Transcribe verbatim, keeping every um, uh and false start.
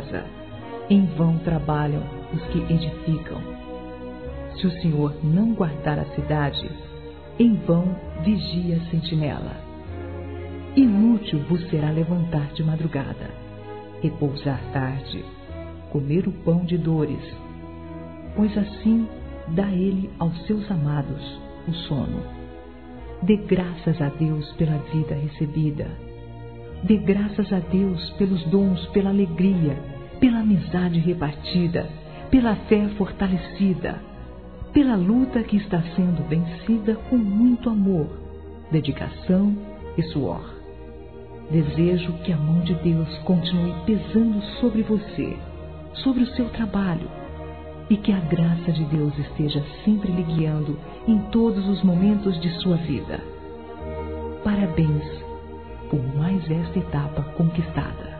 casa. Em vão trabalham os que edificam. Se o Senhor não guardar a cidade, em vão vigia a sentinela. Inútil vos será levantar de madrugada, repousar tarde, comer o pão de dores, pois assim dá ele aos seus amados o sono. Dê graças a Deus pela vida recebida. Dê graças a Deus pelos dons, pela alegria, pela amizade repartida, pela fé fortalecida, pela luta que está sendo vencida com muito amor, dedicação e suor. Desejo que a mão de Deus continue pesando sobre você, sobre o seu trabalho, e que a graça de Deus esteja sempre lhe guiando em todos os momentos de sua vida. Parabéns por mais esta etapa conquistada.